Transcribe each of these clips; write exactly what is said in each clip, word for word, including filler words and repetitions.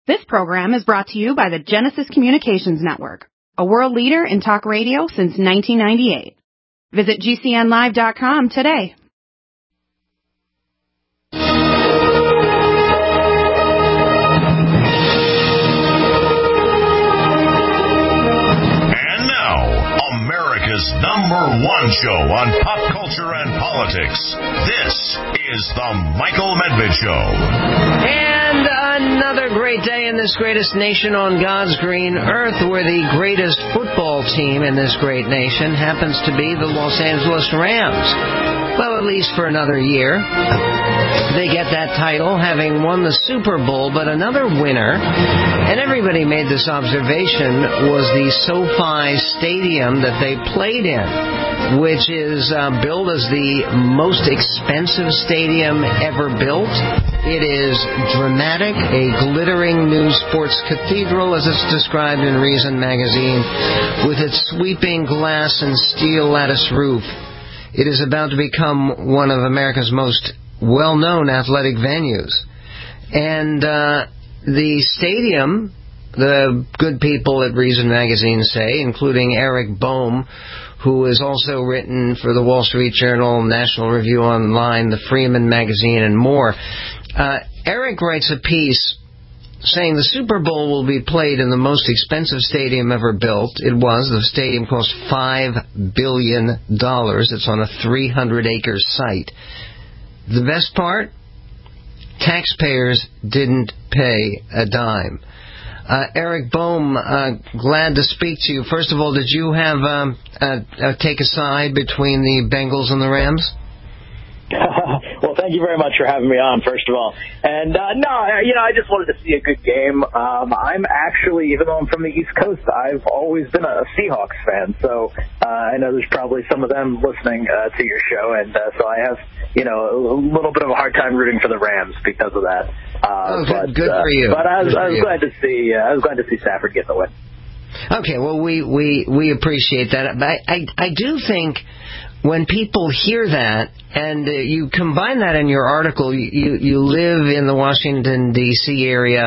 This program is brought to you by the Genesis Communications Network, a world leader in talk radio since nineteen ninety-eight. Visit G C N live dot com today. And now, America's number one show on pop culture and politics. This is The Michael Medved Show. And another great day in this greatest nation on God's green earth, where the greatest football team in this great nation happens to be the Los Angeles Rams. Well, at least for another year. They get that title having won the Super Bowl, but another winner, and everybody made this observation, was the SoFi Stadium that they played in, which is uh, billed as the most expensive stadium ever built. It is dramatic, a glittering new sports cathedral, as it's described in Reason magazine, with its sweeping glass and steel lattice roof. It is about to become one of America's most well-known athletic venues. And uh, the stadium, the good people at Reason magazine say, including Eric Boehm, who has also written for the Wall Street Journal, National Review Online, the Freeman magazine, and more. Uh, Eric writes a piece saying the Super Bowl will be played in the most expensive stadium ever built. It was. The stadium cost five billion dollars. It's on a three hundred acre site. The best part? Taxpayers didn't pay a dime. Uh, Eric Boehm, uh, glad to speak to you. First of all, did you have um, uh, uh, take a side between the Bengals and the Rams? Well, thank you very much for having me on, first of all. And, uh, no, you know, I just wanted to see a good game. Um, I'm actually, even though I'm from the East Coast, I've always been a Seahawks fan. So uh, I know there's probably some of them listening uh, to your show. And uh, so I have, you know, a little bit of a hard time rooting for the Rams because of that. Uh, oh, but, good uh, for you. But I was, I was you. glad to see, uh, I was glad to see Stafford get the win. Okay, well, we, we, we appreciate that. But I, I, I do think when people hear that, and uh, you combine that in your article, you, you, you live in the Washington, D C area,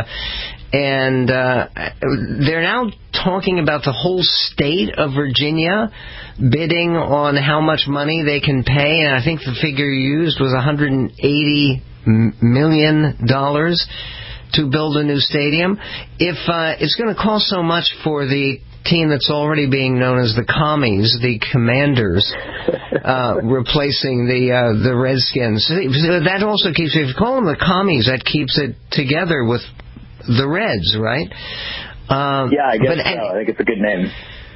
and uh, they're now talking about the whole state of Virginia bidding on how much money they can pay, and I think the figure you used was one hundred eighty million dollars to build a new stadium. If uh, it's going to cost so much for the team that's already being known as the Commies, the Commanders, uh, replacing the uh, the Redskins, that also keeps, if you call them the Commies, that keeps it together with the Reds, right? Uh, yeah, I guess but, so. I think it's a good name.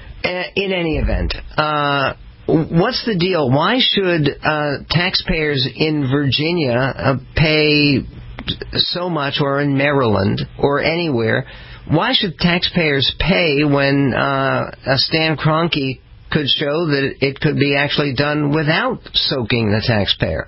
In any event, uh, what's the deal? Why should uh, taxpayers in Virginia uh, pay so much, or in Maryland, or anywhere? Why should taxpayers pay when uh, a Stan Kroenke could show that it could be actually done without soaking the taxpayer?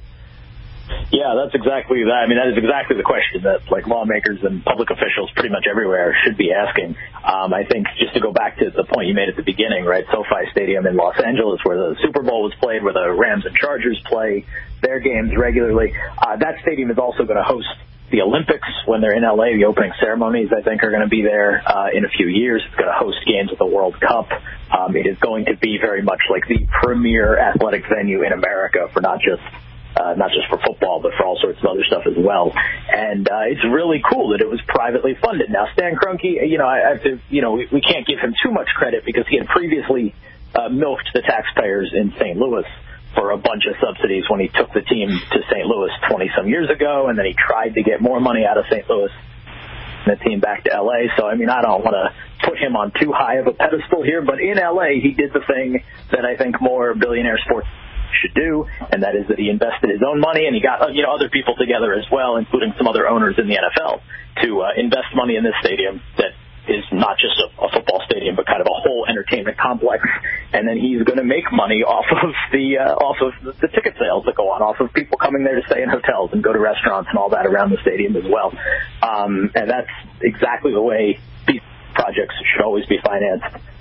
Yeah, that's exactly that. I mean, that is exactly the question that, like, lawmakers and public officials pretty much everywhere should be asking. Um, I think, just to go back to the point you made at the beginning, right, SoFi Stadium in Los Angeles, where the Super Bowl was played, where the Rams and Chargers play their games regularly, uh, that stadium is also going to host the Olympics when they're in L A. The opening ceremonies, I think, are going to be there uh, in a few years. It's going to host games at the World Cup. Um, it is going to be very much like the premier athletic venue in America for not just Uh, not just for football, but for all sorts of other stuff as well. And uh, it's really cool that it was privately funded. Now, Stan Kroenke, you know, I have to, you know, we, we can't give him too much credit because he had previously uh, milked the taxpayers in Saint Louis for a bunch of subsidies when he took the team to Saint Louis twenty-some years ago, and then he tried to get more money out of Saint Louis and the team back to L A. So, I mean, I don't want to put him on too high of a pedestal here, but in L A, he did the thing that I think more billionaire sports should do, and that is that he invested his own money, and he got, you know, other people together as well, including some other owners in the N F L, to uh, invest money in this stadium that is not just a, a football stadium, but kind of a whole entertainment complex. And then he's going to make money off of the uh, off of the ticket sales that go on, off of people coming there to stay in hotels and go to restaurants and all that around the stadium as well. Um, and that's exactly the way these projects should always be financed.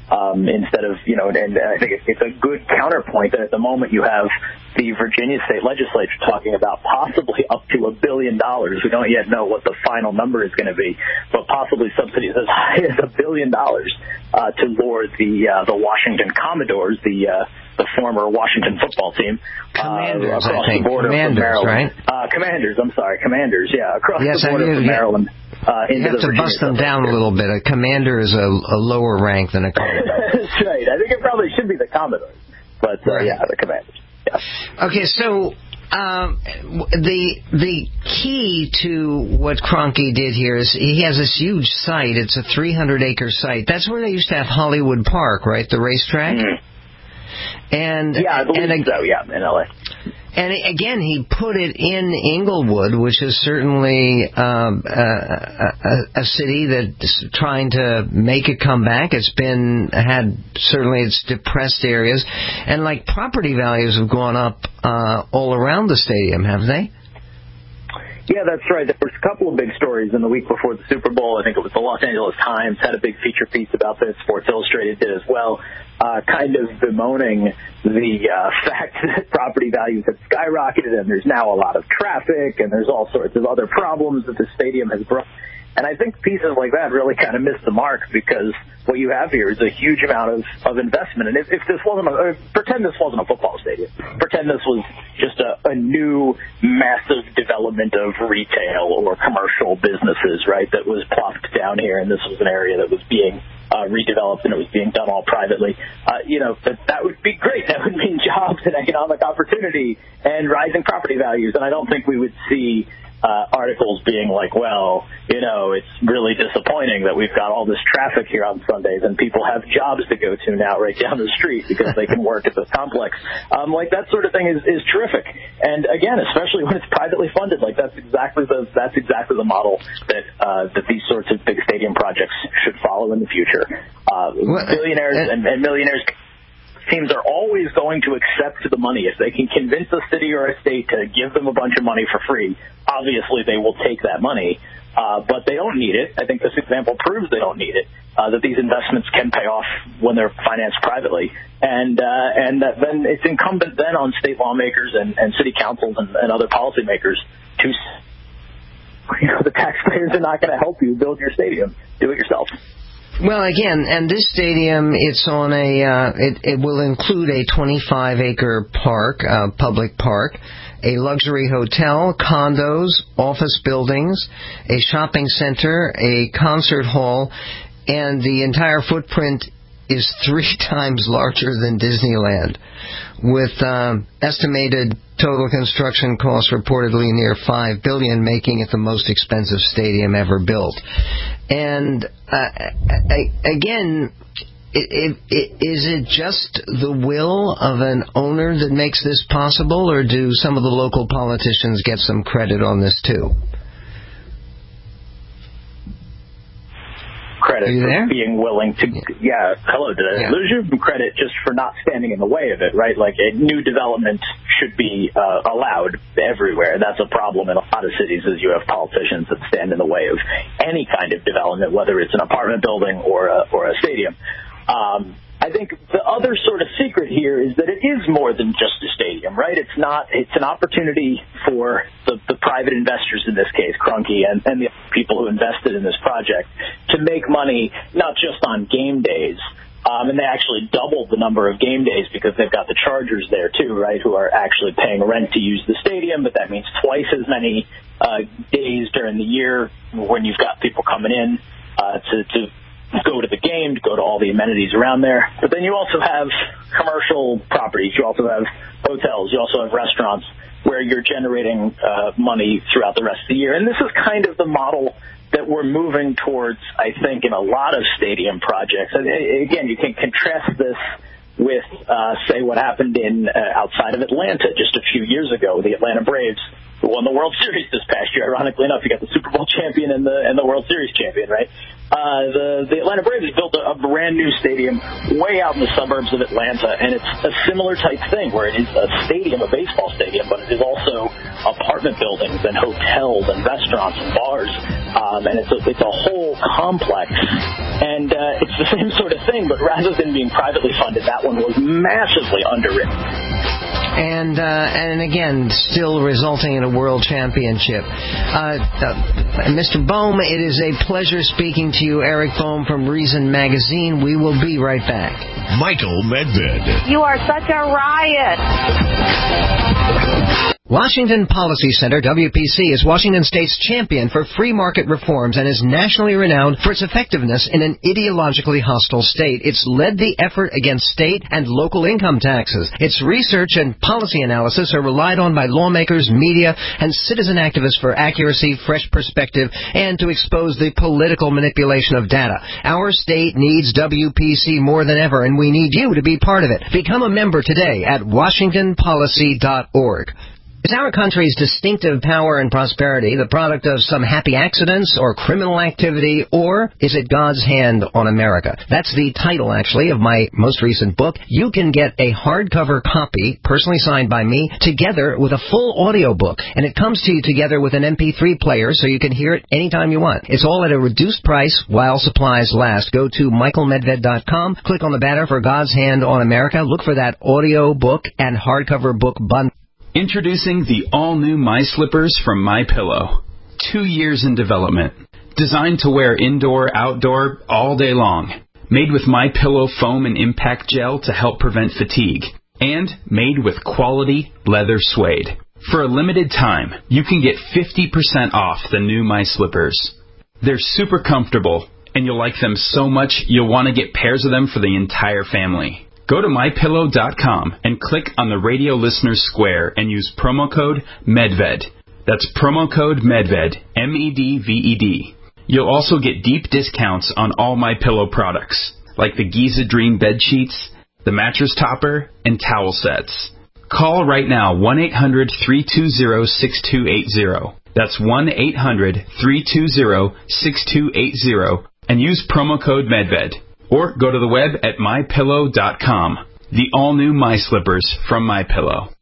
Um, instead of, you know, and I think it's a good counterpoint that at the moment you have the Virginia state legislature talking about possibly up to a billion dollars. We don't yet know what the final number is going to be, but possibly subsidies as high as a billion dollars uh, to lure the uh, the Washington Commodores, the uh, the former Washington football team, Commanders, uh, across I think. the border Commanders, from Maryland. right? Uh, Commanders, I'm sorry, Commanders, yeah, across yes, the border I mean, from Maryland. Uh, you have to bust them down a little bit. A commander is a, a lower rank than a commodore. That's right. I think it probably should be the Commodores, but uh, right. yeah, the Commanders. Yeah. Okay, so um, the the key to what Kroenke did here is he has this huge site. It's a three hundred acre site. That's where they used to have Hollywood Park, right? The racetrack. Mm-hmm. And yeah, I believe and, so. Yeah, in L A. And again, he put it in Inglewood, which is certainly um, a, a, a city that's trying to make a comeback. It's been had certainly its depressed areas, and like property values have gone up uh, all around the stadium, have they? Yeah, that's right. There was a couple of big stories in the week before the Super Bowl. I think it was the Los Angeles Times had a big feature piece about this. Sports Illustrated did as well, uh, kind of bemoaning the uh, fact that property values have skyrocketed and there's now a lot of traffic and there's all sorts of other problems that the stadium has brought. And I think pieces like that really kind of miss the mark because what you have here is a huge amount of, of investment. And if, if this wasn't a, pretend this wasn't a football stadium, pretend this was just a, a new massive development of retail or commercial businesses, right, that was plopped down here and this was an area that was being uh, redeveloped and it was being done all privately, uh, you know, that, that would be great. That would mean jobs and economic opportunity and rising property values. And I don't think we would see Uh, articles being like, well, you know, it's really disappointing that we've got all this traffic here on Sundays and people have jobs to go to now right down the street because they can work at this complex. Um, like that sort of thing is, is terrific. And again, especially when it's privately funded, like that's exactly the that's exactly the model that uh, that these sorts of big stadium projects should follow in the future. Uh, well, billionaires and, and millionaires. Teams are always going to accept the money. If they can convince a city or a state to give them a bunch of money for free, obviously they will take that money. Uh, but they don't need it. I think this example proves they don't need it, uh, that these investments can pay off when they're financed privately. And uh, and that then it's incumbent then on state lawmakers and, and city councils and, and other policymakers to, you know, the taxpayers are not going to help you build your stadium. Do it yourself. Well, again, and this stadium, it's on a, uh, it, it will include a twenty-five acre park, uh, public park, a luxury hotel, condos, office buildings, a shopping center, a concert hall, and the entire footprint is three times larger than Disneyland, with um, estimated total construction costs reportedly near five billion dollars, making it the most expensive stadium ever built. And uh, again, it, it, it, is it just the will of an owner that makes this possible, or do some of the local politicians get some credit on this too? Credit for being willing to, yeah, hello, did I yeah. lose you? Credit just for not standing in the way of it, right? Like a new development should be uh, allowed everywhere. That's a problem in a lot of cities, is you have politicians that stand in the way of any kind of development, whether it's an apartment building or a, or a stadium. Um, I think the other sort of secret here is that it is more than just a stadium, right? It's not. It's an opportunity for the, the private investors, in this case, Kroenke, and, and the people who invested in this project, to make money not just on game days. Um, and they actually doubled the number of game days because they've got the Chargers there, too, right, who are actually paying rent to use the stadium, but that means twice as many uh, days during the year when you've got people coming in uh, to, to go to the game, to go to all the amenities around there. But then you also have commercial properties. You also have hotels. You also have restaurants where you're generating uh, money throughout the rest of the year. And this is kind of the model that we're moving towards, I think, in a lot of stadium projects. And again, you can contrast this with, uh, say, what happened in uh, outside of Atlanta just a few years ago, the Atlanta Braves, who won the World Series this past year. Ironically enough, you got the Super Bowl champion and the and the World Series champion, right? Uh, the, the Atlanta Braves built a, a brand new stadium way out in the suburbs of Atlanta, and it's a similar type thing where it is a stadium, a baseball stadium, but it is also apartment buildings and hotels and restaurants and bars, um, and it's a, it's a whole complex. And uh, it's the same sort of thing, but rather than being privately funded, that one was massively underwritten. And uh, and again, still resulting in a world championship. Uh, uh, Mister Boehm, it is a pleasure speaking to you. Eric Boehm from Reason Magazine. We will be right back. Michael Medved. You are such a riot. Washington Policy Center, W P C, is Washington State's champion for free market reforms and is nationally renowned for its effectiveness in an ideologically hostile state. It's led the effort against state and local income taxes. Its research and policy analysis are relied on by lawmakers, media, and citizen activists for accuracy, fresh perspective, and to expose the political manipulation of data. Our state needs W P C more than ever, and we need you to be part of it. Become a member today at washington policy dot org. Is our country's distinctive power and prosperity the product of some happy accidents or criminal activity, or is it God's hand on America? That's the title, actually, of my most recent book. You can get a hardcover copy, personally signed by me, together with a full audio book, and it comes to you together with an M P three player so you can hear it anytime you want. It's all at a reduced price while supplies last. Go to michael medved dot com, click on the banner for God's Hand on America, look for that audio book and hardcover book bundle. Introducing the all-new My Slippers from MyPillow. Two years in development. Designed to wear indoor, outdoor, all day long. Made with MyPillow foam and impact gel to help prevent fatigue. And made with quality leather suede. For a limited time, you can get fifty percent off the new My Slippers. They're super comfortable, and you'll like them so much you'll want to get pairs of them for the entire family. Go to my pillow dot com and click on the radio listeners square and use promo code MEDVED. That's promo code MEDVED, M E D V E D. You'll also get deep discounts on all MyPillow products, like the Giza Dream bed sheets, the mattress topper, and towel sets. Call right now, one eight hundred three two zero six two eight zero. That's one eight hundred three two zero six two eight zero, and use promo code MEDVED. Or go to the web at my pillow dot com. The all-new My Slippers from MyPillow.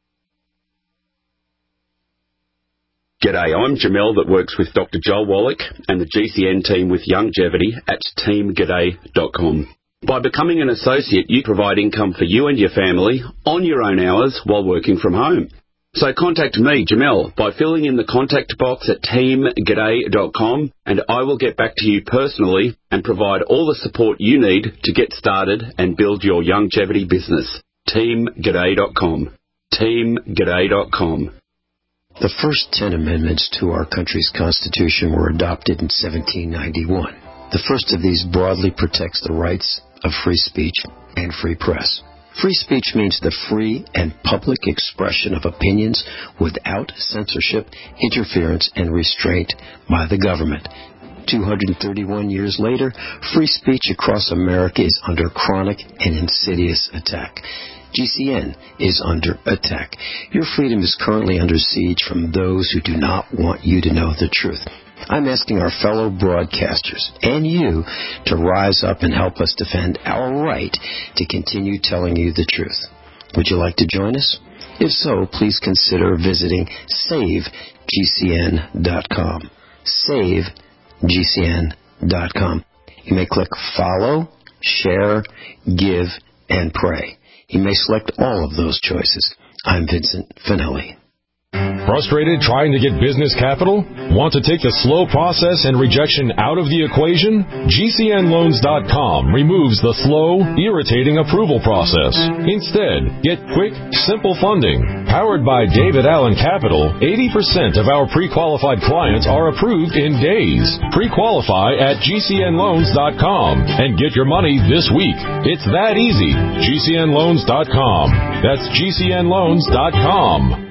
G'day, I'm Jamel that works with Doctor Joel Wallach and the G C N team with Longevity at team g'day dot com. By becoming an associate, you provide income for you and your family on your own hours while working from home. So contact me, Jamel, by filling in the contact box at team g'day dot com, and I will get back to you personally and provide all the support you need to get started and build your longevity business. team g'day dot com. team g'day dot com. The first ten amendments to our country's Constitution were adopted in seventeen ninety-one. The first of these broadly protects the rights of free speech and free press. Free speech means the free and public expression of opinions without censorship, interference, and restraint by the government. two hundred thirty-one years later, free speech across America is under chronic and insidious attack. G C N is under attack. Your freedom is currently under siege from those who do not want you to know the truth. I'm asking our fellow broadcasters and you to rise up and help us defend our right to continue telling you the truth. Would you like to join us? If so, please consider visiting save G C N dot com. save G C N dot com. You may click follow, share, give, and pray. You may select all of those choices. I'm Vincent Finelli. Frustrated trying to get business capital? Want to take the slow process and rejection out of the equation? G C N loans dot com removes the slow, irritating approval process. Instead, get quick, simple funding. Powered by David Allen Capital, eighty percent of our pre-qualified clients are approved in days. Pre-qualify at G C N loans dot com and get your money this week. It's that easy. G C N loans dot com. That's G C N loans dot com.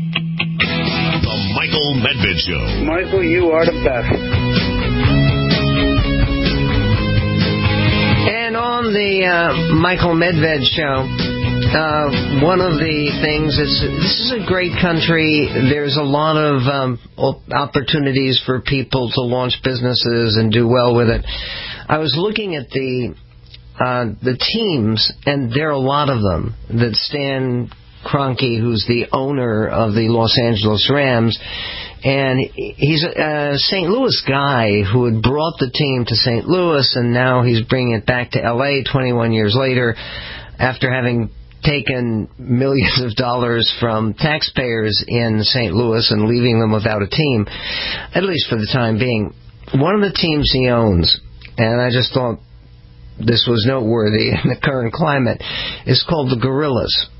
Medved Show. Michael, you are the best. the uh, Michael Medved Show. Uh, one of the things is this is a great country. There's a lot of um, opportunities for people to launch businesses and do well with it. I was looking at the uh, the teams, and there are a lot of them. That Stan Kroenke, who's the owner of the Los Angeles Rams, and he's a Saint Louis guy who had brought the team to Saint Louis, and now he's bringing it back to L A twenty-one years later after having taken millions of dollars from taxpayers in Saint Louis and leaving them without a team, at least for the time being. One of the teams he owns, and I just thought this was noteworthy in the current climate, is called the Gorillas.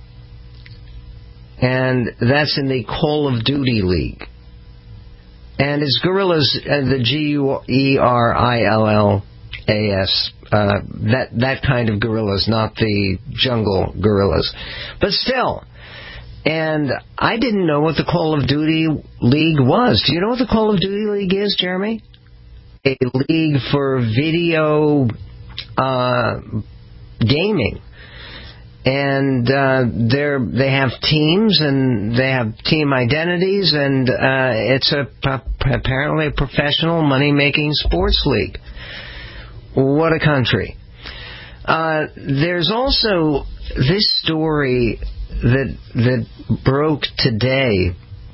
And that's in the Call of Duty League. And it's Gorillas, uh, the G U E R I L L A S, uh, that that kind of gorillas, not the jungle gorillas. But still, and I didn't know what the Call of Duty League was. Do you know what the Call of Duty League is, Jeremy? A league for video uh, gaming. And uh, they're, they have teams, and they have team identities, and uh, it's a, apparently a professional money-making sports league. What a country. Uh, there's also this story that that broke today.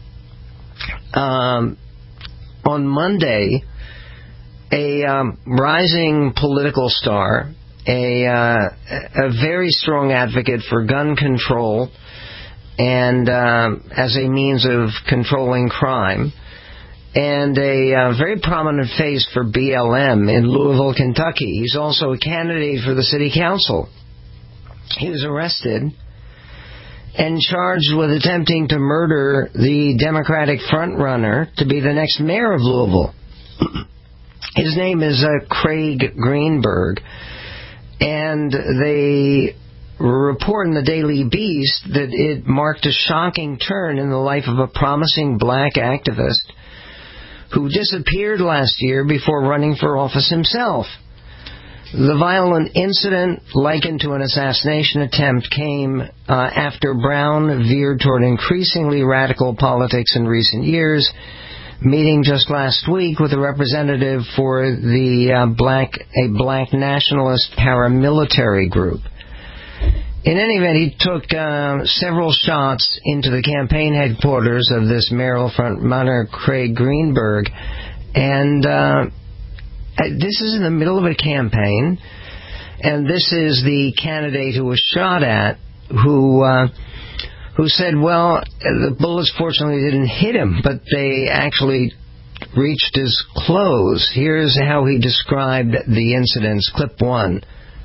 Um, on Monday, a um, rising political star, a, uh, a very strong advocate for gun control and uh, as a means of controlling crime, and a uh, very prominent face for B L M in Louisville, Kentucky. He's also a candidate for the city council. He was arrested and charged with attempting to murder the Democratic frontrunner to be the next mayor of Louisville. His name is uh, Craig Greenberg, and they report in the Daily Beast that it marked a shocking turn in the life of a promising black activist who disappeared last year before running for office himself. The violent incident, likened to an assassination attempt, came uh, after Brown veered toward increasingly radical politics in recent years, meeting just last week with a representative for the uh, black a black nationalist paramilitary group. In any event, he took uh, several shots into the campaign headquarters of this mayoral frontrunner, Craig Greenberg, and uh, this is in the middle of a campaign, and this is the candidate who was shot at, who uh, who said, well, the bullets fortunately didn't hit him, but they actually reached his clothes. Here's how he described the incidents. Clip one.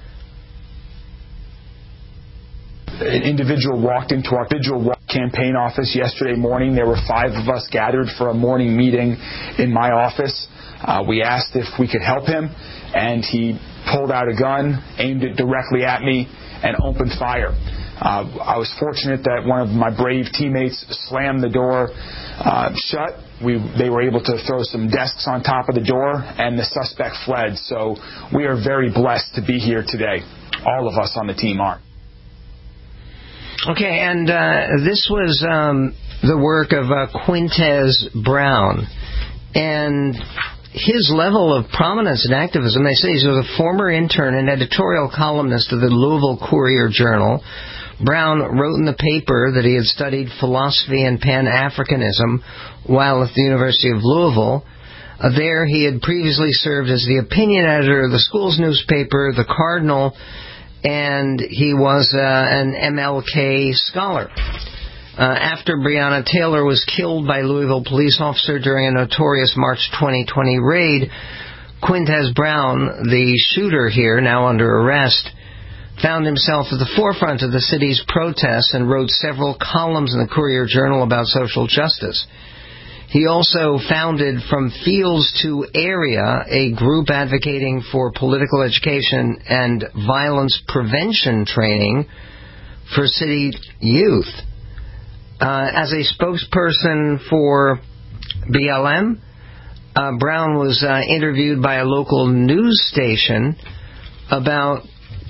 An individual walked into our individual campaign office yesterday morning. There were five of us gathered for a morning meeting in my office. Uh, we asked if we could help him, and he pulled out a gun, aimed it directly at me, and opened fire. Uh, I was fortunate that one of my brave teammates slammed the door uh, shut. We, they were able to throw some desks on top of the door, and the suspect fled. So we are very blessed to be here today. All of us on the team are. Okay, and uh, this was um, the work of uh, Quintez Brown. And his level of prominence and activism, they say he was a former intern and editorial columnist of the Louisville Courier-Journal. Brown wrote in the paper that he had studied philosophy and Pan-Africanism while at the University of Louisville. Uh, there he had previously served as the opinion editor of the school's newspaper, The Cardinal, and he was uh, an M L K scholar. Uh, after Breonna Taylor was killed by a Louisville police officer during a notorious March twenty twenty raid, Quintez Brown, the shooter here, now under arrest, found himself at the forefront of the city's protests and wrote several columns in the Courier-Journal about social justice. He also founded From Fields to Area, a group advocating for political education and violence prevention training for city youth. Uh, as a spokesperson for B L M, uh, Brown was uh, interviewed by a local news station about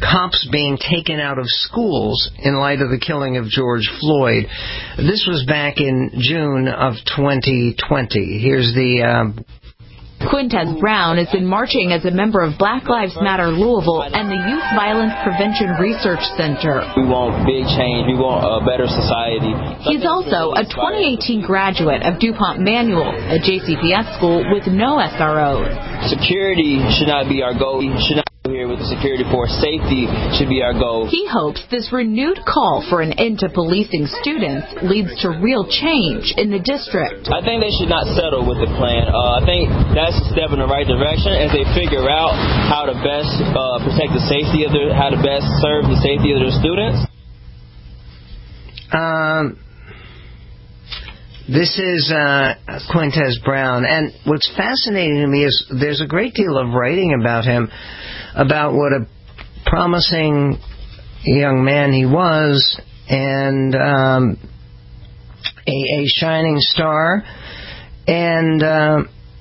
cops being taken out of schools in light of the killing of George Floyd. This was back in June of twenty twenty. Here's the... Uh, Quintez Brown has been marching as a member of Black Lives Matter Louisville and the Youth Violence Prevention Research Center. We want big change. We want a better society. He's also a twenty eighteen graduate of DuPont Manual, a J C P S school with no S R Os. Security should not be our goal. We should not be here with the security force. Safety should be our goal. He hopes this renewed call for an end to policing students leads to real change in the district. I think they should not settle with the plan. Uh, I think that's a step in the right direction as they figure out how to best uh, protect the safety of their, how to best serve the safety of their students. Um, this is uh, Quintez Brown, and what's fascinating to me is there's a great deal of writing about him, about what a promising young man he was, and um, a, a shining star, and uh,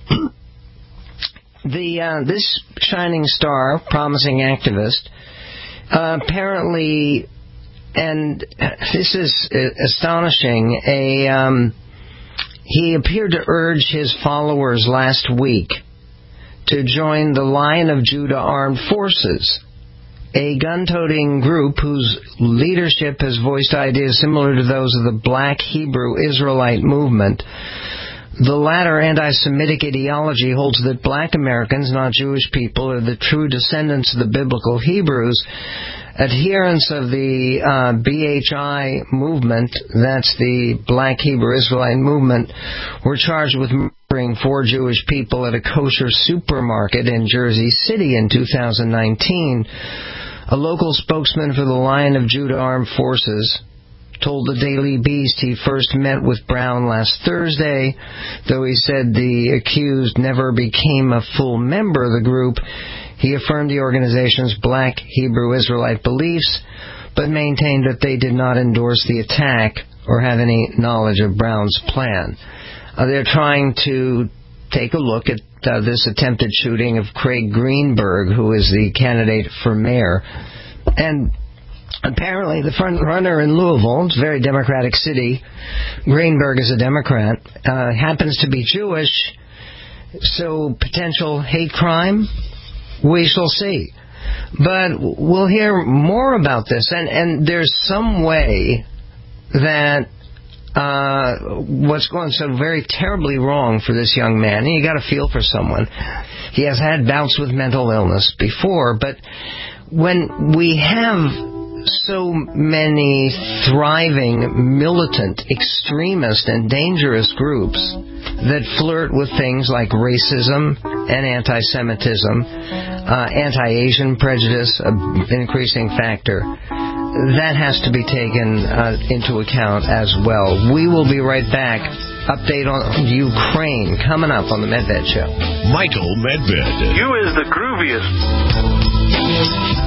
the uh, this shining star, promising activist, uh, apparently, and this is astonishing, a um, he appeared to urge his followers last week to join the Lion of Judah Armed Forces, a gun-toting group whose leadership has voiced ideas similar to those of the Black Hebrew Israelite movement. The latter anti-Semitic ideology holds that black Americans, not Jewish people, are the true descendants of the biblical Hebrews. Adherents of the uh, B H I movement, that's the Black Hebrew Israelite movement, were charged with murdering four Jewish people at a kosher supermarket in Jersey City in two thousand nineteen. A local spokesman for the Lion of Judah Armed Forces told the Daily Beast he first met with Brown last Thursday, though he said the accused never became a full member of the group. He affirmed the organization's Black Hebrew Israelite beliefs, but maintained that they did not endorse the attack or have any knowledge of Brown's plan. Uh, they're trying to take a look at uh, this attempted shooting of Craig Greenberg, who is the candidate for mayor. And apparently the front runner in Louisville, it's a very democratic city, Greenberg is a Democrat, uh, happens to be Jewish, so potential hate crime, we shall see. But we'll hear more about this, and, and there's some way that uh, what's going so very terribly wrong for this young man, and you got to feel for someone. He has had bouts with mental illness before, but when we have so many thriving, militant, extremist, and dangerous groups that flirt with things like racism and anti-Semitism, uh, anti-Asian prejudice, an increasing factor, that has to be taken uh, into account as well. We will be right back. Update on Ukraine coming up on the Medved Show. Michael Medved. You is the grooviest.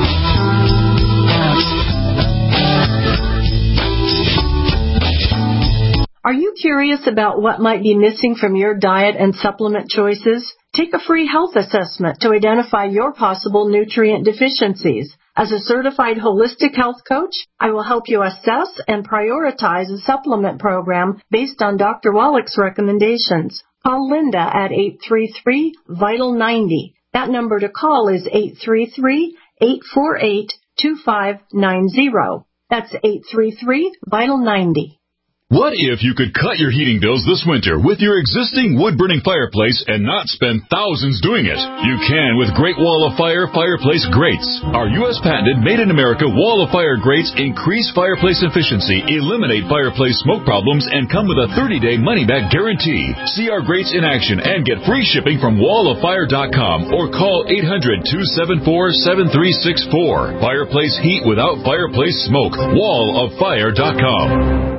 Are you curious about what might be missing from your diet and supplement choices? Take a free health assessment to identify your possible nutrient deficiencies. As a certified holistic health coach, I will help you assess and prioritize a supplement program based on Doctor Wallach's recommendations. Call Linda at eight three three, vital ninety. That number to call is eight three three, eight four eight, two five nine zero. That's eight three three, vital ninety. What if you could cut your heating bills this winter with your existing wood-burning fireplace and not spend thousands doing it? You can with Great Wall of Fire Fireplace Grates. Our U S patented made-in-America Wall of Fire grates increase fireplace efficiency, eliminate fireplace smoke problems, and come with a thirty-day money-back guarantee. See our grates in action and get free shipping from wall of fire dot com or call eight hundred, two seven four, seven three six four. Fireplace heat without fireplace smoke. wall of fire dot com.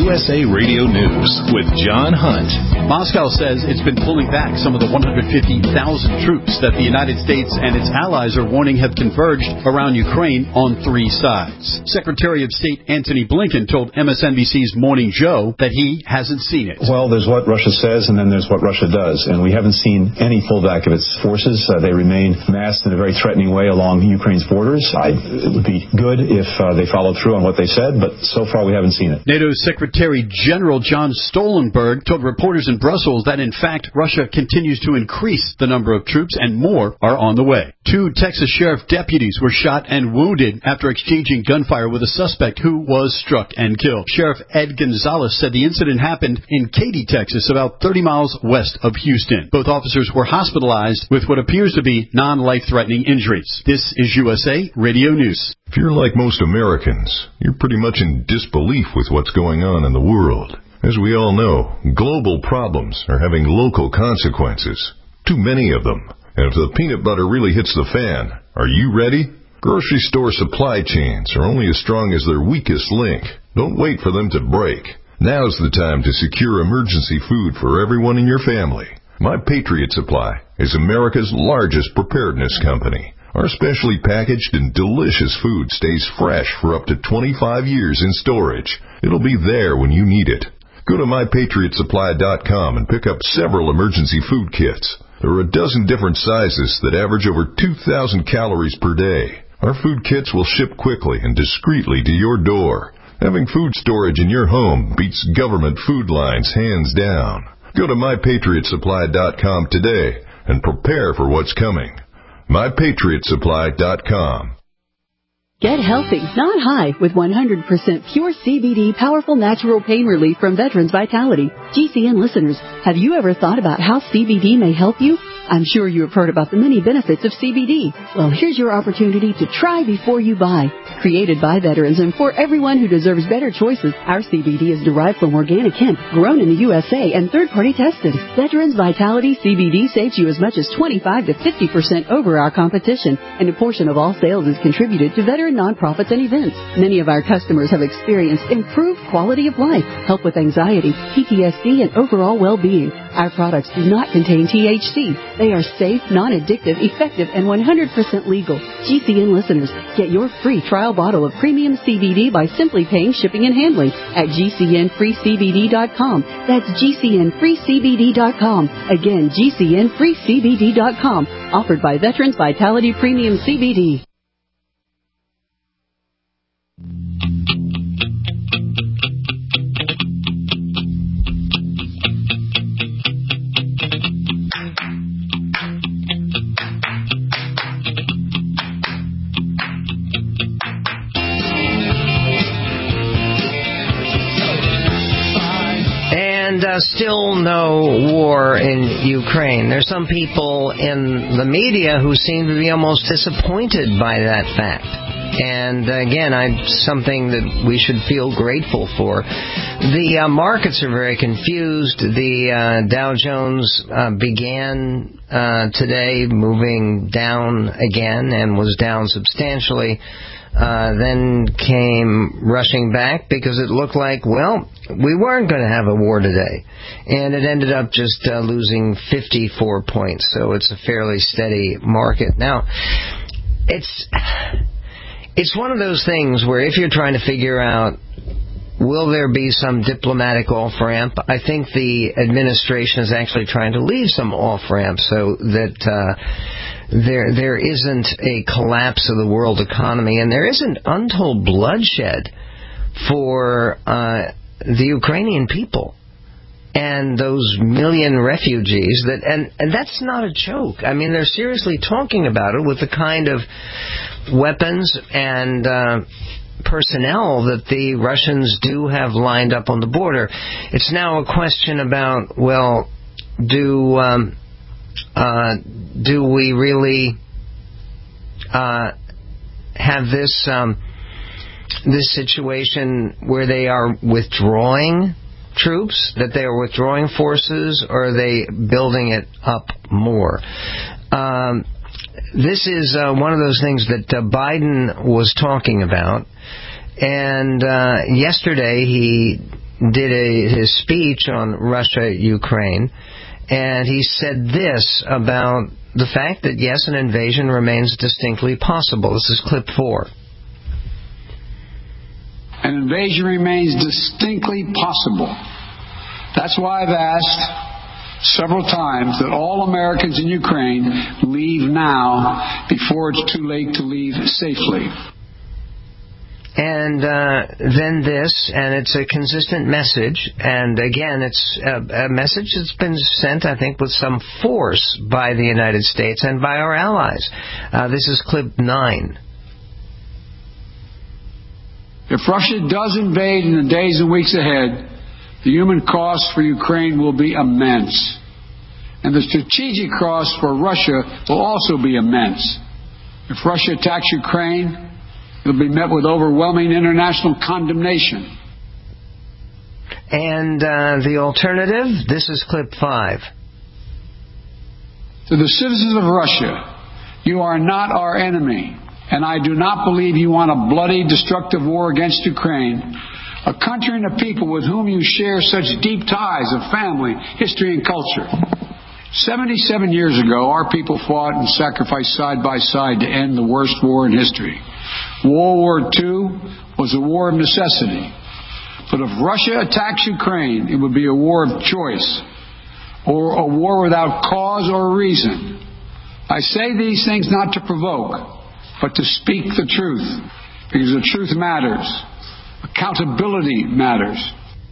U S A Radio News with John Hunt. Moscow says it's been pulling back some of the one hundred fifty thousand troops that the United States and its allies are warning have converged around Ukraine on three sides. Secretary of State Antony Blinken told M S N B C's Morning Joe that he hasn't seen it. Well, there's what Russia says, and then there's what Russia does. And we haven't seen any pullback of its forces. Uh, they remain massed in a very threatening way along Ukraine's borders. I, it would be good if uh, they followed through on what they said, but so far we haven't seen it. NATO's Secretary General John Stoltenberg told reporters in Brussels that, in fact, Russia continues to increase the number of troops and more are on the way. Two Texas sheriff deputies were shot and wounded after exchanging gunfire with a suspect who was struck and killed. Sheriff Ed Gonzalez said the incident happened in Katy, Texas, about thirty miles west of Houston. Both officers were hospitalized with what appears to be non-life-threatening injuries. This is U S A Radio News. If you're like most Americans, you're pretty much in disbelief with what's going on in the world. As we all know, global problems are having local consequences. Too many of them. And if the peanut butter really hits the fan, are you ready? Grocery store supply chains are only as strong as their weakest link. Don't wait for them to break. Now's the time to secure emergency food for everyone in your family. My Patriot Supply is America's largest preparedness company. Our specially packaged and delicious food stays fresh for up to twenty-five years in storage. It'll be there when you need it. Go to my patriot supply dot com and pick up several emergency food kits. There are a dozen different sizes that average over two thousand calories per day. Our food kits will ship quickly and discreetly to your door. Having food storage in your home beats government food lines hands down. Go to my patriot supply dot com today and prepare for what's coming. my patriot supply dot com. Get healthy, not high, with one hundred percent pure C B D powerful natural pain relief from Veterans Vitality. G C N listeners, have you ever thought about how C B D may help you? I'm sure you have heard about the many benefits of C B D. Well, here's your opportunity to try before you buy. Created by veterans and for everyone who deserves better choices, our C B D is derived from organic hemp, grown in the U S A and third-party tested. Veterans Vitality C B D saves you as much as twenty-five to fifty percent over our competition, and a portion of all sales is contributed to veteran nonprofits and events. Many of our customers have experienced improved quality of life, help with anxiety, P T S D, and overall well-being. Our products do not contain T H C. They are safe, non-addictive, effective, and one hundred percent legal. G C N listeners, get your free trial bottle of premium C B D by simply paying shipping and handling at G C N free C B D dot com. That's G C N free C B D dot com. Again, G C N free C B D dot com. Offered by Veterans Vitality Premium C B D. And uh, still no war in Ukraine. There's some people in the media who seem to be almost disappointed by that fact. And uh, again, I something that we should feel grateful for. The uh, markets are very confused. The uh, Dow Jones uh, began uh, today moving down again and was down substantially. Uh, then came rushing back because it looked like, well, we weren't going to have a war today. And it ended up just uh, losing fifty-four points. So it's a fairly steady market. Now, it's it's one of those things where if you're trying to figure out, will there be some diplomatic off-ramp, I think the administration is actually trying to leave some off-ramp so that uh, there there isn't a collapse of the world economy, and there isn't untold bloodshed for uh, the Ukrainian people and those million refugees. That and, and that's not a joke. I mean, they're seriously talking about it with the kind of weapons and uh, personnel that the Russians do have lined up on the border. It's now a question about, well, do um, uh, do we really uh, have this um, this situation where they are withdrawing troops, that they are withdrawing forces, or are they building it up more? Um, this is uh, one of those things that uh, Biden was talking about. And uh, yesterday he did a, his speech on Russia-Ukraine, and he said this about the fact that, yes, an invasion remains distinctly possible. This is clip four. An invasion remains distinctly possible. That's why I've asked several times that all Americans in Ukraine leave now before it's too late to leave safely. And uh, then this, and it's a consistent message, and again, it's a, a message that's been sent, I think, with some force by the United States and by our allies. Uh, this is clip nine. If Russia does invade in the days and weeks ahead, the human cost for Ukraine will be immense. And the strategic cost for Russia will also be immense. If Russia attacks Ukraine, it will be met with overwhelming international condemnation. And uh, the alternative, this is clip five. To the citizens of Russia, you are not our enemy, and I do not believe you want a bloody, destructive war against Ukraine, a country and a people with whom you share such deep ties of family, history, and culture. seventy-seven years ago, our people fought and sacrificed side by side to end the worst war in history. World War Two was a war of necessity. But if Russia attacks Ukraine, it would be a war of choice, or a war without cause or reason. I say these things not to provoke, but to speak the truth, because the truth matters. Accountability matters.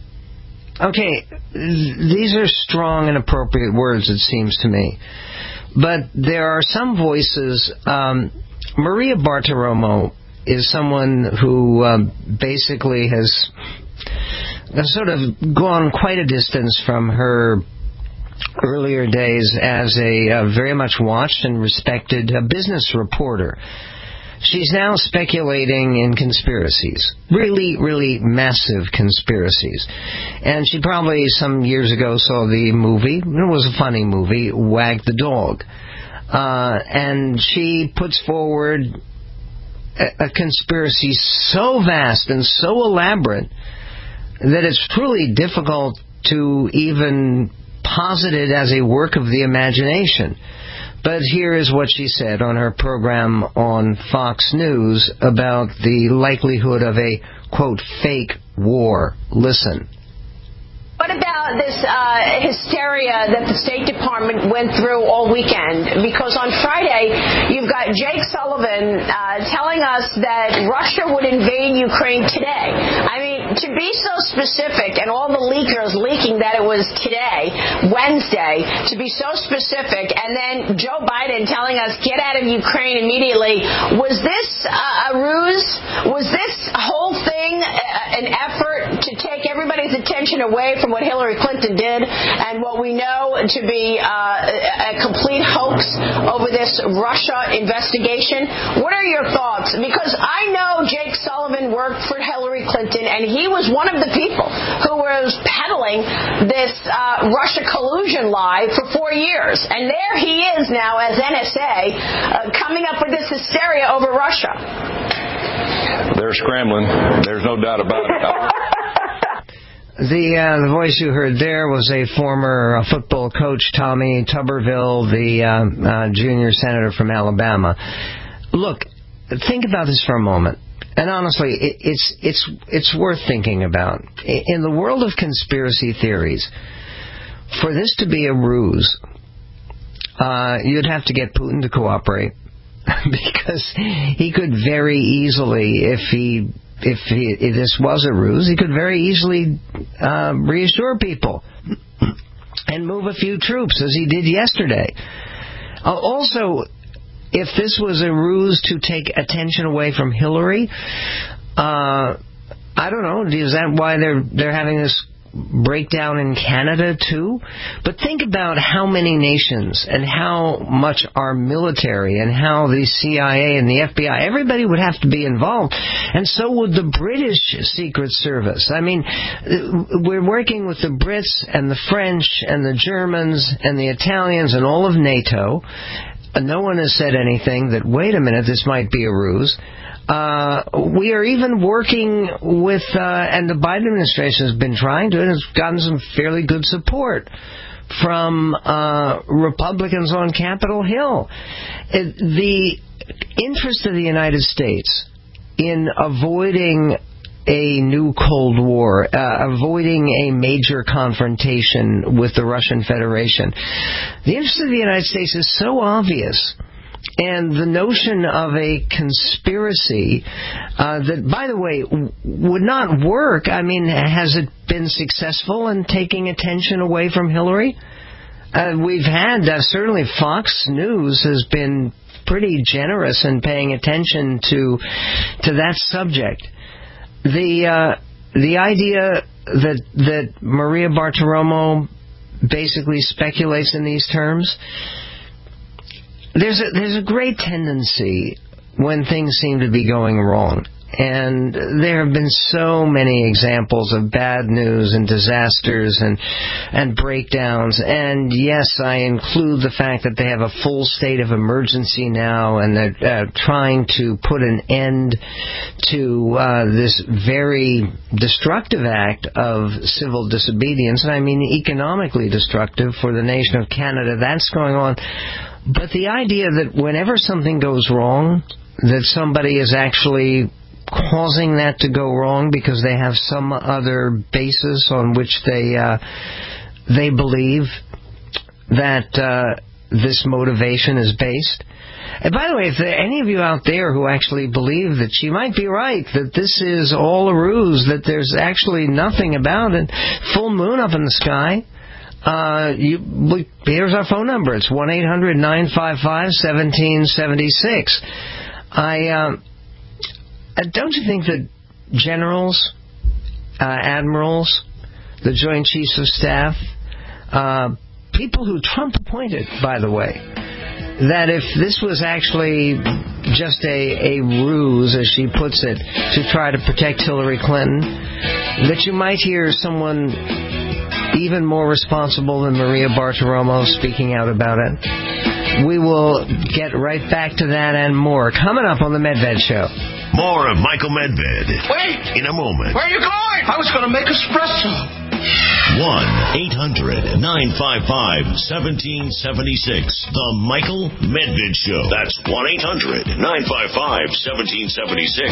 Okay, these are strong and appropriate words, it seems to me. But there are some voices. Um, Maria Bartiromo is someone who uh, basically has, has sort of gone quite a distance from her earlier days as a uh, very much watched and respected uh, business reporter. She's now speculating in conspiracies, really, really massive conspiracies. And she probably some years ago saw the movie, it was a funny movie, Wag the Dog. Uh, and she puts forward a, a conspiracy so vast and so elaborate that it's truly difficult to even posit it as a work of the imagination. But here is what she said on her program on Fox News about the likelihood of a, quote, fake war. Listen. What about this uh, hysteria that the State Department went through all weekend? Because on Friday, you've got Jake Sullivan uh, telling us that Russia would invade Ukraine today. I mean, to be so specific, and all the leakers leaking that it was today, Wednesday, to be so specific, and then Joe Biden telling us, get out of Ukraine immediately. Was this uh, a ruse? Was this whole thing uh, an effort to take everybody's attention away from what Hillary Clinton did and what we know to be uh, a complete hoax over this Russia investigation? What are your thoughts? Because I know Jake Sullivan worked for Hillary Clinton, and he was one of the people who was peddling this uh, Russia collusion lie for four years. And there he is now as N S A uh, coming up with this hysteria over Russia. They're scrambling. There's no doubt about it. The uh, the voice you heard there was a former uh, football coach, Tommy Tuberville, the uh, uh, junior senator from Alabama. Look, think about this for a moment. And honestly, it, it's it's it's worth thinking about. In the world of conspiracy theories, for this to be a ruse, uh, you'd have to get Putin to cooperate, because he could very easily, if he if, he, if this was a ruse, he could very easily uh, reassure people and move a few troops, as he did yesterday. Uh, also, if this was a ruse to take attention away from Hillary, uh, I don't know, is that why they're they're having this breakdown in Canada too? But think about how many nations and how much our military and how the C I A and the F B I, everybody would have to be involved, and so would the British Secret Service. I mean, we're working with the Brits and the French and the Germans and the Italians and all of NATO. no one has said anything that, wait a minute, this might be a ruse. Uh, we are even working with, uh, and the Biden administration has been trying to, and has gotten some fairly good support from uh, Republicans on Capitol Hill. It, the interest of the United States in avoiding a new Cold War, uh, avoiding a major confrontation with the Russian Federation. The interest of the United States is so obvious. And the notion of a conspiracy uh, that, by the way, w- would not work. I mean, has it been successful in taking attention away from Hillary? Uh, we've had, uh, certainly Fox News has been pretty generous in paying attention to to that subject. The uh, the idea that that Maria Bartiromo basically speculates in these terms, there's a, there's a great tendency when things seem to be going wrong. And there have been so many examples of bad news and disasters and and breakdowns. And yes, I include the fact that they have a full state of emergency now, and they're uh, trying to put an end to uh, this very destructive act of civil disobedience. And I mean economically destructive for the nation of Canada. That's going on. But the idea that whenever something goes wrong, that somebody is actually causing that to go wrong because they have some other basis on which they uh, they believe that uh, this motivation is based. And by the way, if there are any of you out there who actually believe that she might be right, that this is all a ruse, that there's actually nothing about it, full moon up in the sky, Uh, you, here's our phone number. It's one eight hundred nine five five one seven seven six. I, um, don't you think that generals, uh, admirals, the Joint Chiefs of Staff, uh, people who Trump appointed, by the way, that if this was actually just a, a ruse, as she puts it, to try to protect Hillary Clinton, that you might hear someone even more responsible than Maria Bartiromo speaking out about it? We will get right back to that and more coming up on the Medved Show. More of Michael Medved. Wait! In a moment. Where are you going? I was going to make espresso. one eight hundred nine five five one seven seven six. The Michael Medved Show. That's one eight hundred nine five five one seven seven six.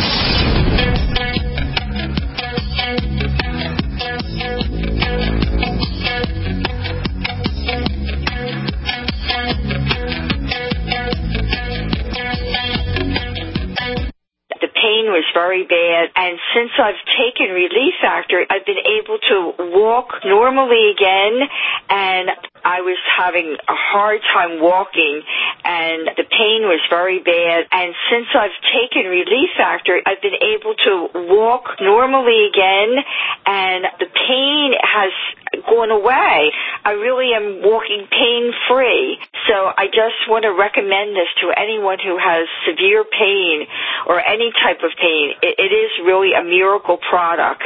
The pain was very bad, and since I've taken Relief Factor, I've been able to walk normally again, and I was having a hard time walking, and the pain was very bad. And since I've taken Relief Factor, I've been able to walk normally again, and the pain has gone away. I really am walking pain-free. So I just want to recommend this to anyone who has severe pain or any type of pain. It, it is really a miracle product.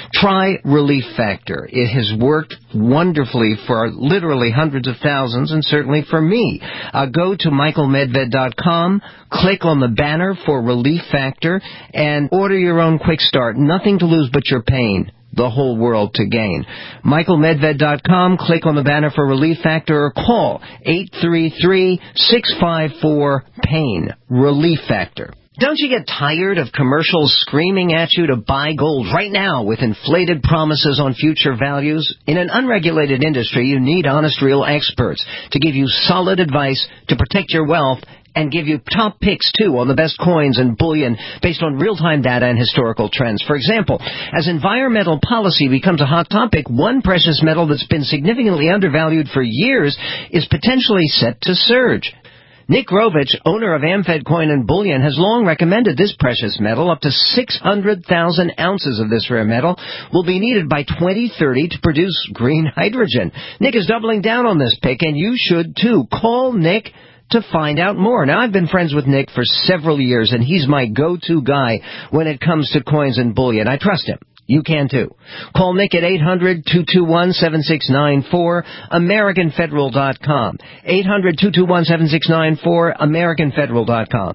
Try Relief Factor. It has worked wonderfully for literally hundreds of thousands, and certainly for me. Uh, go to michael medved dot com, click on the banner for Relief Factor, and order your own quick start. Nothing to lose but your pain. The whole world to gain. michael medved dot com, click on the banner for Relief Factor, or call eight three three, six five four, PAIN. Relief Factor. Don't you get tired of commercials screaming at you to buy gold right now with inflated promises on future values? In an unregulated industry, you need honest, real experts to give you solid advice to protect your wealth and give you top picks, too, on the best coins and bullion based on real-time data and historical trends. For example, as environmental policy becomes a hot topic, one precious metal that's been significantly undervalued for years is potentially set to surge. Nick Rovich, owner of Amfed Coin and Bullion, has long recommended this precious metal. Up to six hundred thousand ounces of this rare metal will be needed by twenty thirty to produce green hydrogen. Nick is doubling down on this pick, and you should too. Call Nick to find out more. Now, I've been friends with Nick for several years, and he's my go-to guy when it comes to coins and bullion. I trust him. You can too. Call Nick at eight hundred, two two one, seven six nine four, American Federal dot com. eight hundred, two two one, seven six nine four, American Federal dot com.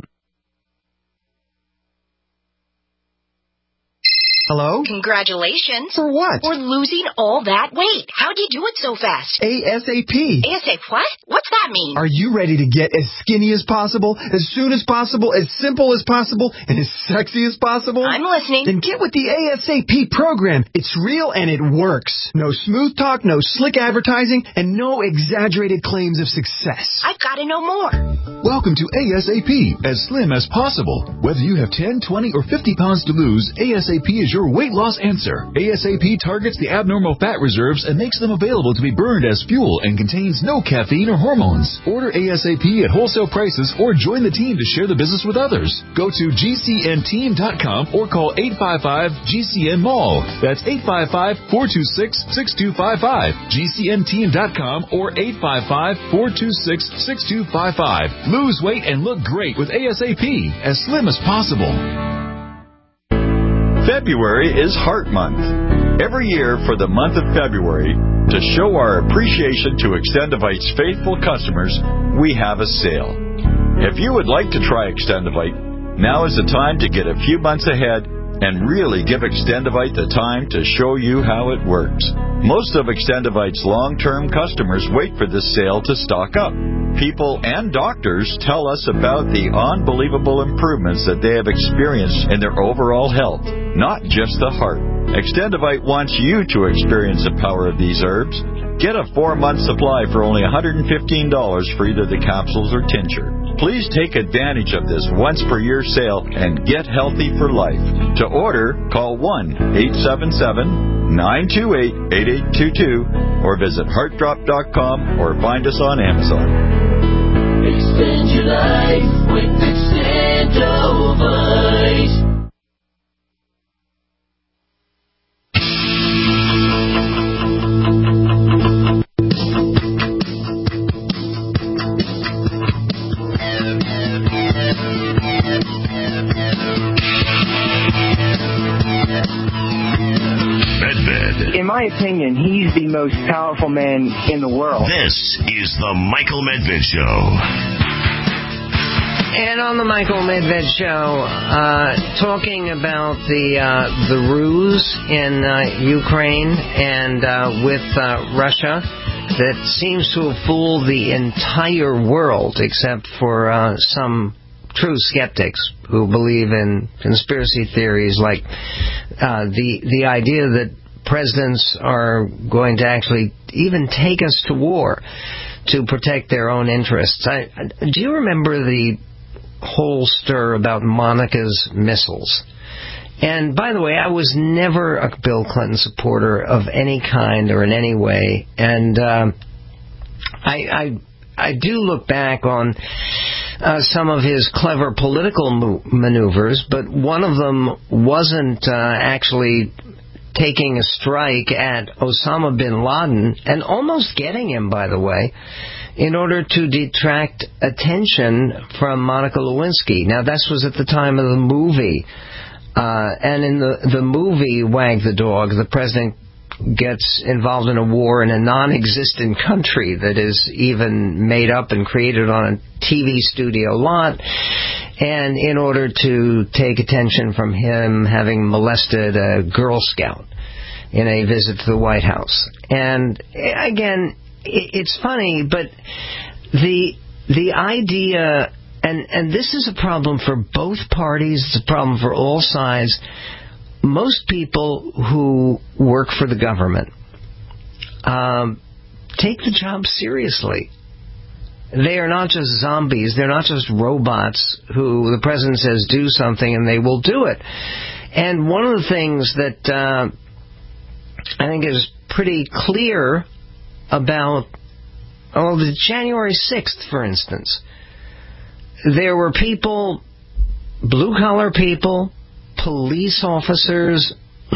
Hello? Congratulations. For what? For losing all that weight. How'd you do it so fast? ASAP. ASAP what? What's that mean? Are you ready to get as skinny as possible, as soon as possible, as simple as possible, and as sexy as possible? I'm listening. Then get with the ASAP program. It's real and it works. No smooth talk, no slick advertising, and no exaggerated claims of success. I've got to know more. Welcome to ASAP, as slim as possible. Whether you have ten, twenty, or fifty pounds to lose, ASAP is your weight loss answer. ASAP targets the abnormal fat reserves and makes them available to be burned as fuel and contains no caffeine or hormones. Order ASAP at wholesale prices or join the team to share the business with others. Go to G C N team dot com or call eight five five G C N Mall. That's eight five five, four two six, six two five five. G C N team dot com or eight five five, four two six, six two five five. Lose weight and look great with ASAP, as slim as possible. February is Heart Month. Every year for the month of February, to show our appreciation to Extendivite's faithful customers, we have a sale. If you would like to try Extendivite, now is the time to get a few months ahead and really give Extendivite the time to show you how it works. Most of Extendivite's long-term customers wait for this sale to stock up. People and doctors tell us about the unbelievable improvements that they have experienced in their overall health, not just the heart. Extendivite wants you to experience the power of these herbs. Get a four-month supply for only one hundred fifteen dollars for either the capsules or tincture. Please take advantage of this once-per-year sale and get healthy for life. To order, call one eight seven seven, nine two eight, eight eight two two or visit heart drop dot com or find us on Amazon. Extend your life with Extendivite. In my opinion, he's the most powerful man in the world. This is the Michael Medved Show. And on the Michael Medved Show, uh, talking about the uh, the ruse in uh, Ukraine and uh, with uh, Russia that seems to have fooled the entire world except for uh, some true skeptics who believe in conspiracy theories like uh, the the idea that presidents are going to actually even take us to war to protect their own interests. I, do you remember the whole stir about Monica's missiles? And by the way, I was never a Bill Clinton supporter of any kind or in any way. And uh, I, I I do look back on uh, some of his clever political mo- maneuvers, but one of them wasn't uh, actually taking a strike at Osama bin Laden, and almost getting him, by the way, in order to detract attention from Monica Lewinsky. Now, this was at the time of the movie, uh, and in the, the movie Wag the Dog, the president gets involved in a war in a non-existent country that is even made up and created on a T V studio lot, and in order to take attention from him having molested a Girl Scout in a visit to the White House. And again, it's funny, but the the idea, and, and this is a problem for both parties, it's a problem for all sides. Most people who work for the government um, take the job seriously. They are not just zombies. They're not just robots who the president says do something and they will do it. And one of the things that uh, I think is pretty clear about, oh, the January sixth, for instance, there were people, blue-collar people, police officers,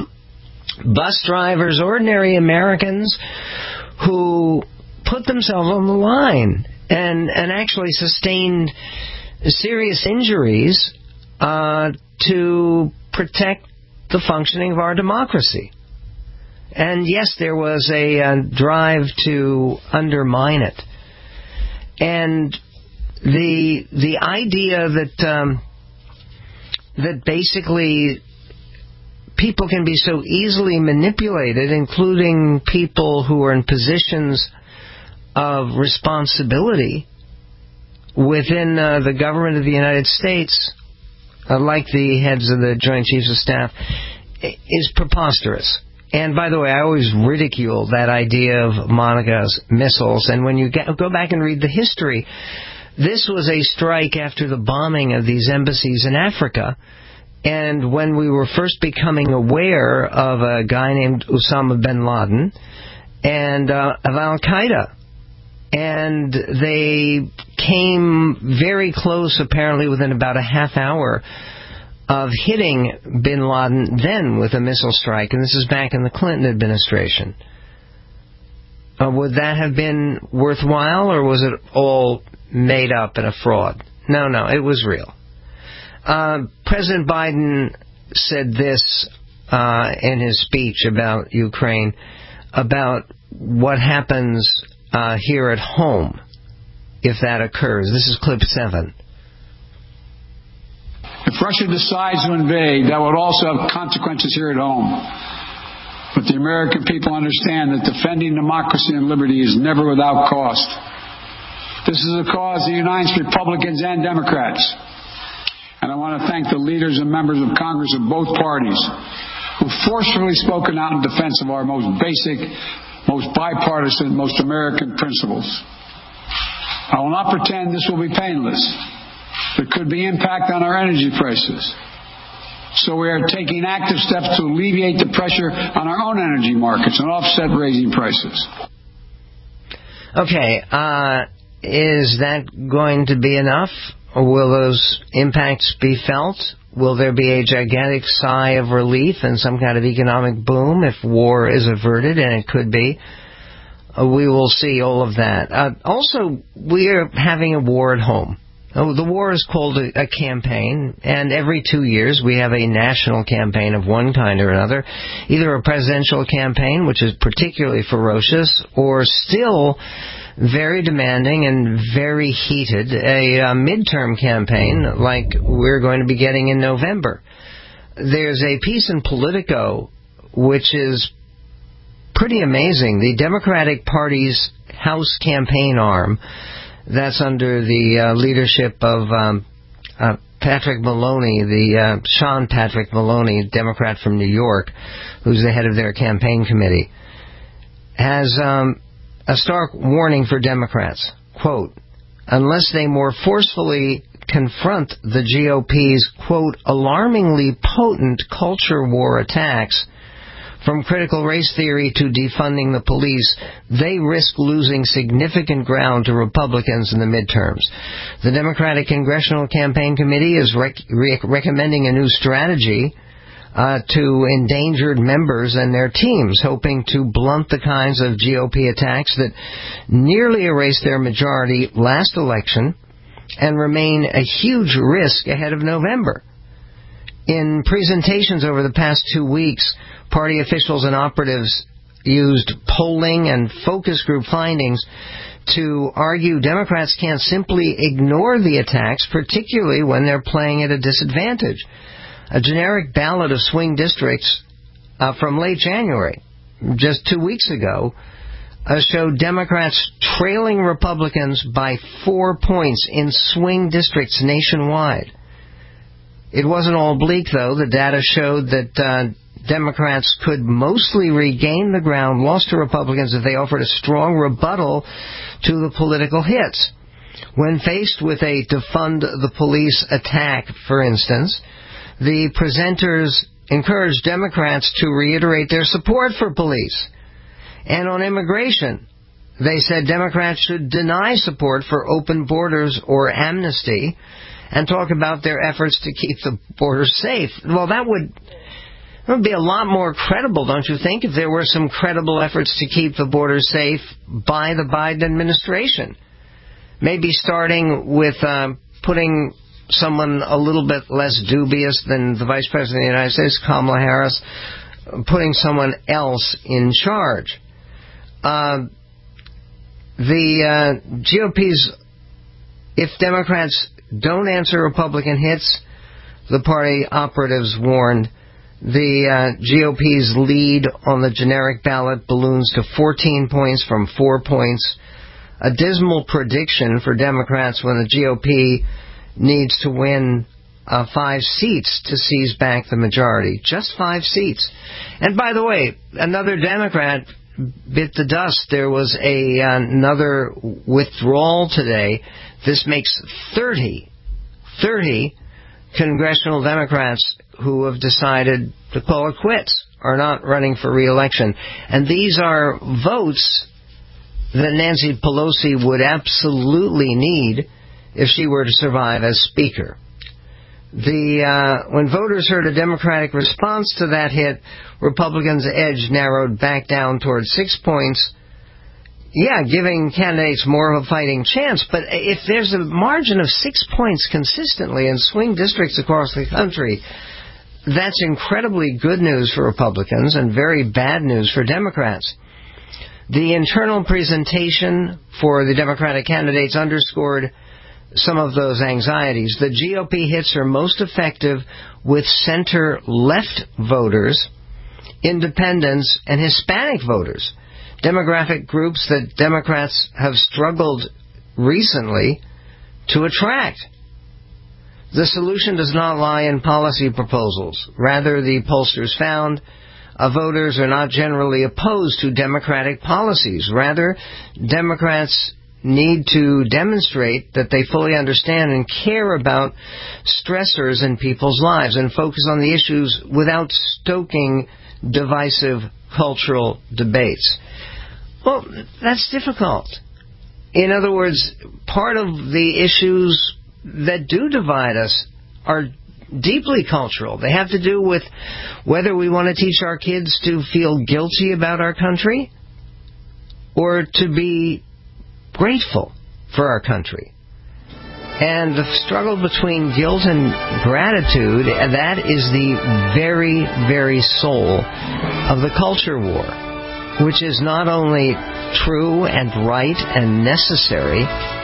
bus drivers, ordinary Americans who put themselves on the line and, and actually sustained serious injuries uh, to protect the functioning of our democracy. And yes, there was a uh, drive to undermine it. And the the idea that um, that basically people can be so easily manipulated, including people who are in positions of responsibility within uh, the government of the United States, uh, like the heads of the Joint Chiefs of Staff, is preposterous. And by the way, I always ridicule that idea of Monica's missiles. And when you get, go back and read the history, this was a strike after the bombing of these embassies in Africa. And when we were first becoming aware of a guy named Osama bin Laden and uh, of Al-Qaeda. And they came very close, apparently, within about a half hour of hitting bin Laden then with a missile strike. And this is back in the Clinton administration. Uh, would that have been worthwhile, or was it all made up and a fraud? No, no, it was real. Uh, President Biden said this uh, in his speech about Ukraine, about what happens uh, here at home if that occurs. This is clip seven. If Russia decides to invade, that would also have consequences here at home. But the American people understand that defending democracy and liberty is never without cost. This is a cause that unites Republicans and Democrats. And I want to thank the leaders and members of Congress of both parties who forcefully spoken out in defense of our most basic, most bipartisan, most American principles. I will not pretend this will be painless. There could be impact on our energy prices. So we are taking active steps to alleviate the pressure on our own energy markets and offset raising prices. Okay, uh, is that going to be enough? Or will those impacts be felt? Will there be a gigantic sigh of relief and some kind of economic boom if war is averted? And it could be. Uh, we will see all of that. Uh, also, we are having a war at home. Oh, the war is called a, a campaign, and every two years we have a national campaign of one kind or another, either a presidential campaign, which is particularly ferocious, or still very demanding and very heated, a, a midterm campaign like we're going to be getting in November. There's a piece in Politico which is pretty amazing. The Democratic Party's House campaign arm, that's under the uh, leadership of um, uh, Patrick Maloney, the uh, Sean Patrick Maloney, Democrat from New York, who's the head of their campaign committee, has um, a stark warning for Democrats. Quote, unless they more forcefully confront the G O P's, quote, alarmingly potent culture war attacks, from critical race theory to defunding the police, they risk losing significant ground to Republicans in the midterms. The Democratic Congressional Campaign Committee is rec- rec- recommending a new strategy uh, to endangered members and their teams, hoping to blunt the kinds of G O P attacks that nearly erased their majority last election and remain a huge risk ahead of November. In presentations over the past two weeks, party officials and operatives used polling and focus group findings to argue Democrats can't simply ignore the attacks, particularly when they're playing at a disadvantage. A generic ballot of swing districts uh, from late January, just two weeks ago, uh, showed Democrats trailing Republicans by four points in swing districts nationwide. It wasn't all bleak, though. The data showed that uh, Democrats could mostly regain the ground lost to Republicans if they offered a strong rebuttal to the political hits. When faced with a defund the police attack, for instance, the presenters encouraged Democrats to reiterate their support for police. And on immigration, they said Democrats should deny support for open borders or amnesty and talk about their efforts to keep the borders safe. Well, that would... It would be a lot more credible, don't you think, if there were some credible efforts to keep the border safe by the Biden administration? Maybe starting with uh, putting someone a little bit less dubious than the Vice President of the United States, Kamala Harris, putting someone else in charge. Uh, the uh, G O P's, if Democrats don't answer Republican hits, the party operatives warned, the uh, G O P's lead on the generic ballot balloons to fourteen points from four points. A dismal prediction for Democrats when the G O P needs to win uh, five seats to seize back the majority. Just five seats. And by the way, another Democrat bit the dust. There was a uh, another withdrawal today. This makes thirty, thirty congressional Democrats who have decided to call it quits, are not running for re-election. And these are votes that Nancy Pelosi would absolutely need if she were to survive as Speaker. The uh, when voters heard a Democratic response to that hit, Republicans' edge narrowed back down toward six points. Yeah, giving candidates more of a fighting chance, but if there's a margin of six points consistently in swing districts across the country, that's incredibly good news for Republicans and very bad news for Democrats. The internal presentation for the Democratic candidates underscored some of those anxieties. The G O P hits are most effective with center-left voters, independents, and Hispanic voters, demographic groups that Democrats have struggled recently to attract. The solution does not lie in policy proposals. Rather, the pollsters found uh, voters are not generally opposed to Democratic policies. Rather, Democrats need to demonstrate that they fully understand and care about stressors in people's lives and focus on the issues without stoking divisive cultural debates. Well, that's difficult. In other words, part of the issues that do divide us are deeply cultural. They have to do with whether we want to teach our kids to feel guilty about our country or to be grateful for our country. And the struggle between guilt and gratitude, that is the very, very soul of the culture war, which is not only true and right and necessary,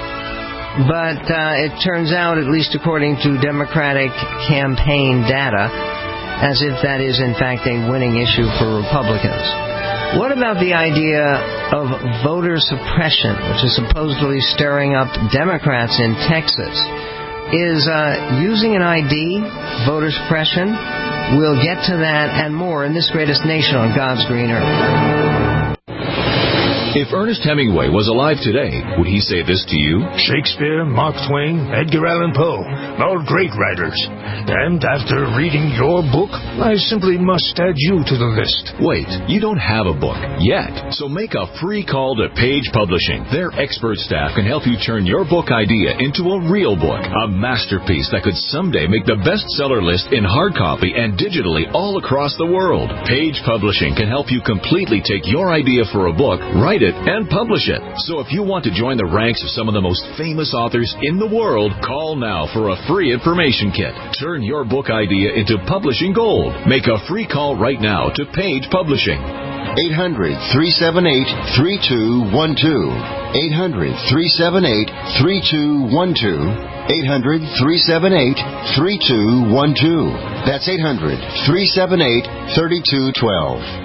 but uh, it turns out, at least according to Democratic campaign data, as if that is in fact a winning issue for Republicans. What about the idea of voter suppression, which is supposedly stirring up Democrats in Texas? Is uh, using an I D voter suppression? We'll get to that and more in this greatest nation on God's green earth. If Ernest Hemingway was alive today, would he say this to you? Shakespeare, Mark Twain, Edgar Allan Poe, all great writers. And after reading your book, I simply must add you to the list. Wait, you don't have a book yet. So make a free call to Page Publishing. Their expert staff can help you turn your book idea into a real book, a masterpiece that could someday make the bestseller list in hard copy and digitally all across the world. Page Publishing can help you completely take your idea for a book, write it, and publish it. So if you want to join the ranks of some of the most famous authors in the world, call now for a free information kit. Turn your book idea into publishing gold. Make a free call right now to Page Publishing. eight hundred, three seven eight, three two one two. eight hundred, three seven eight, three two one two. eight hundred, three seven eight, three two one two. That's eight hundred, three seven eight, three two one two.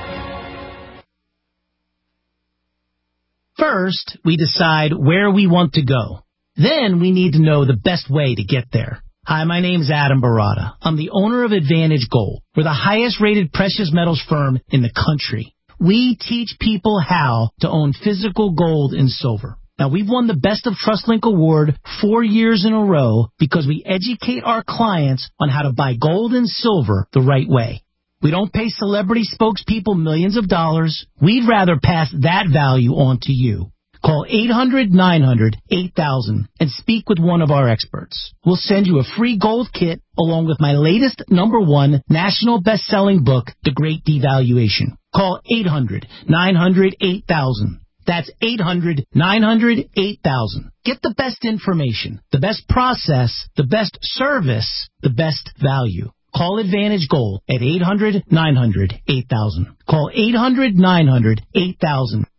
First, we decide where we want to go. Then we need to know the best way to get there. Hi, my name's Adam Barata. I'm the owner of Advantage Gold. We're the highest rated precious metals firm in the country. We teach people how to own physical gold and silver. Now, we've won the Best of TrustLink Award four years in a row because we educate our clients on how to buy gold and silver the right way. We don't pay celebrity spokespeople millions of dollars. We'd rather pass that value on to you. Call eight hundred, nine hundred, eight thousand and speak with one of our experts. We'll send you a free gold kit along with my latest number one national best-selling book, The Great Devaluation. Call eight hundred, nine hundred, eight thousand. That's eight hundred nine hundred eight thousand. Get the best information, the best process, the best service, the best value. Call Advantage Gold at eight hundred nine hundred eight thousand. Call eight hundred nine hundred eight thousand.